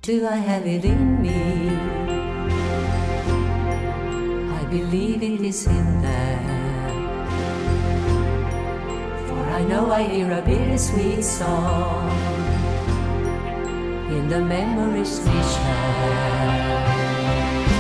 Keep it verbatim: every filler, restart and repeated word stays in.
Do I have it in me? I believe it is in there. For I know I hear a bittersweet song in the memories we share.